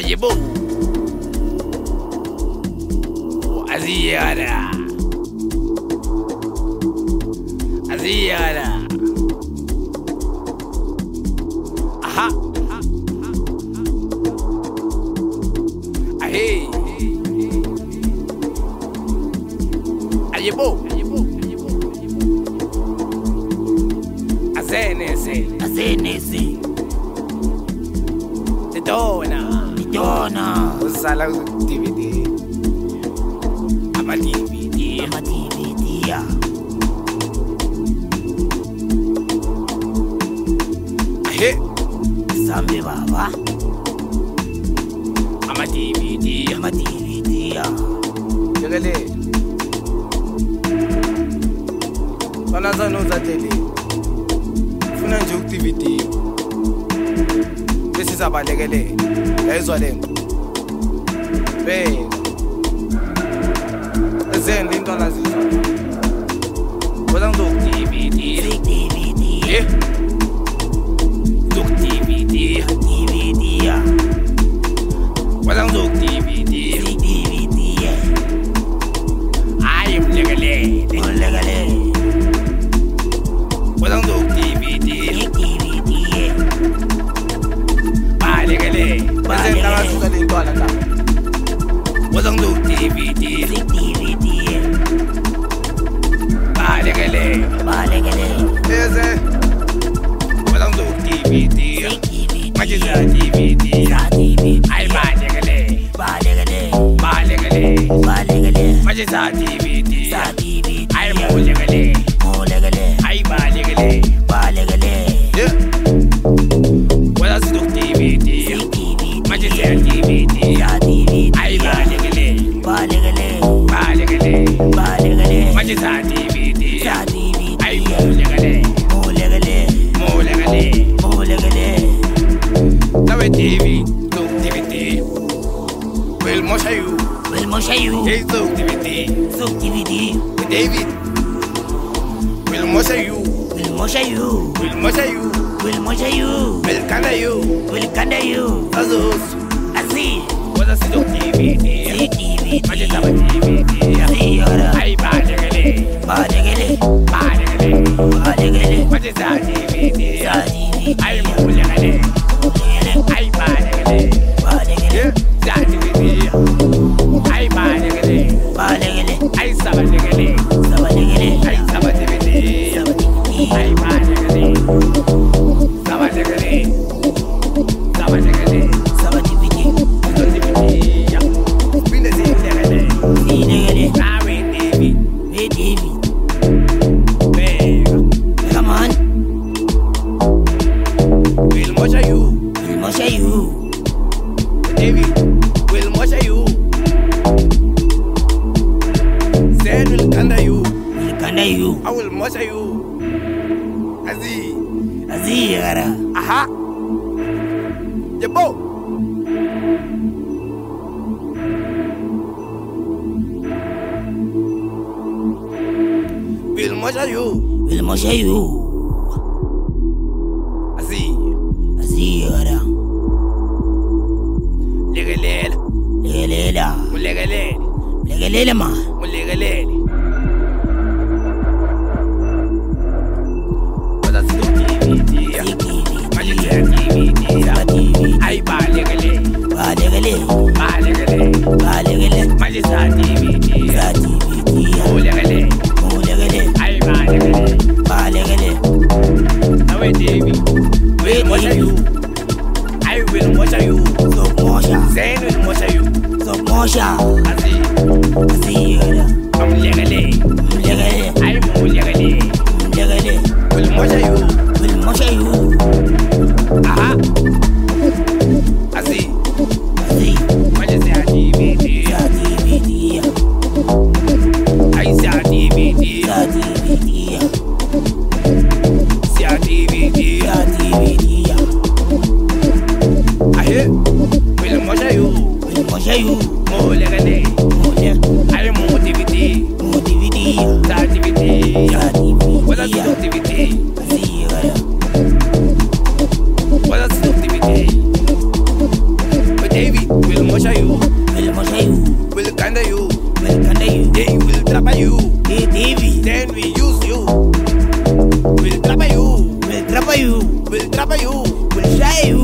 Ayebo. Aziyara. Aha. Ahe. Ayebo. Azenesi. Tidona. Usala DVD. Ama DVD ya. Ahe. Sambe baba. Ama DVD ya. Jagale. Sana uzatele. Funa nje uTVD. Bese sabalekele. Yayizwa lento. Ezende intwana zizwa. Kodwa ngizoDVD. ngizoDVD ya. Kodwa ngizoDVD. Hayi mlekelele. Kodwa ngizoDVD. Balekele. Bese ngasuka le ntwana la. Kodwa ngizoDVD. Balekele. Bese kodwa ngizoDVD. Manje za DVD. Ay balekele. Manje za DVD. Ay mulekele. Ay balekele. Yeah. Kodwa ngizoDVD. Manje za DVD. Ay balekele. Manje za DVD. Ay mulekele. Nawe TV, look DVD. Will Mosha you. Hey, look DVD. David. Will Mosha you. Will Kanda you. Azus. What does look DVD? Maji taba DVD. Ay balekele. Maji za DVD. Ay mulekele. Ay balekele. Za DVD. Ay balekele. Ay sabalekele. Ay saba DVD. Ay balekele. Sabalekele. Ya. Bine zilekele. Nawe David. Come on. Will Mosha you. David, will Mosha you. Zain will Kanda you. I will Mosha you. Azi yara. Aha. Yebo. Will Mosha you. Azi yara. Legelele ma. Kodwa ngizoDVD. Manje za DVD. Ay balekele. Manje za DVD. Mulekele. Ay balekele. Nawe David. Will Mosha you. I will Mosha you. Zain will Mosha you. Azi yara. Mulekele. Ay mulekele. Will Mosha you. Aha. Azi. Manje za DVD. Ay za DVD. Ahe. Will Mosha you. Mulekele. Ay mu DVD. Za DVD. Kodwa ngizoDVD. you.